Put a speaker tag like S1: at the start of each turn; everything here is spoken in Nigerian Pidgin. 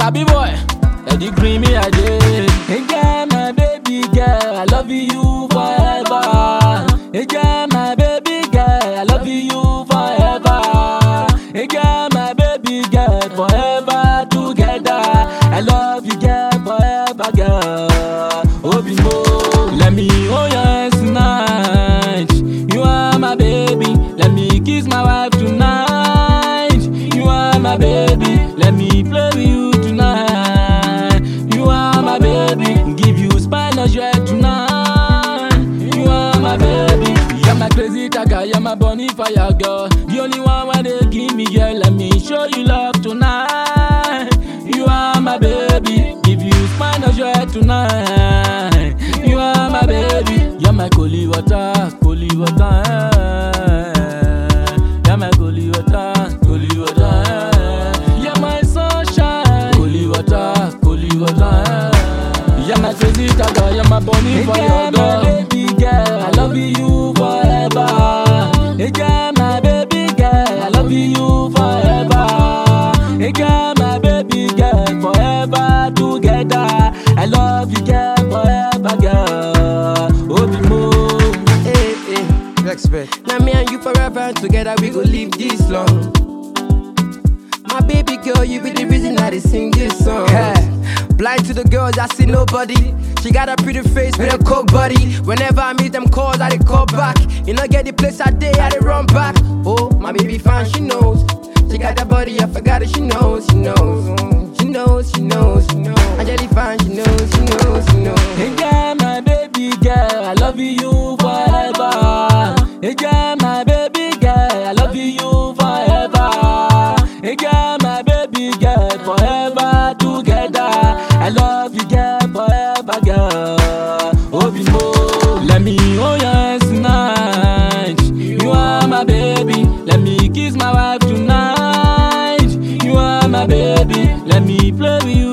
S1: Sabi boy, Eddie Green me I did. Hey girl, my baby girl, I love you forever. Hey girl, my baby girl, I love you forever. Hey girl, my baby girl, forever together. I love you girl, forever girl. Obimo, let me hold your hands tonight. You are my baby, let me kiss my wife tonight. You are my baby, let me play with you tonight. You are my baby, give you spinal jet tonight. You are my baby, you're my crazy tiger, you're my bunny fire girl. The only one where they give me, girl, let me show you love tonight. You are my baby, give you spinal jet tonight. You are my baby, you're my holy water, holy water. You're my holy water, holy water. You're my sunshine, holy water, holy water. You're my crazy tiger, you're my bunny fire girl. My baby girl, I love you forever. Hey girl, my baby girl, I love you forever. Hey girl, my baby girl, forever together. I love you girl, forever girl. Obimo.
S2: Hey, hey, respect. Now me and you forever together, we go live this long. My baby girl, you be the reason I sing this song. Yeah. Blind to the girls, I see nobody. She got a pretty face with a coke body. Whenever I meet them calls, I dey call back. You know get the place I dey, I dey run back. Oh, my baby fine, she knows. She got that body, I forgot it, she knows, she knows. She knows, she knows, she knows. I jelly fine, she knows, she knows, she knows.
S1: Hey girl, my baby girl, I love you forever. Hey girl, my baby girl, I love you forever. Hey girl, my baby girl, forever together. I love you girl, forever girl. Obimo, let me hold your hands tonight. You are my baby, let me kiss my wife tonight. You are my baby, let me play with you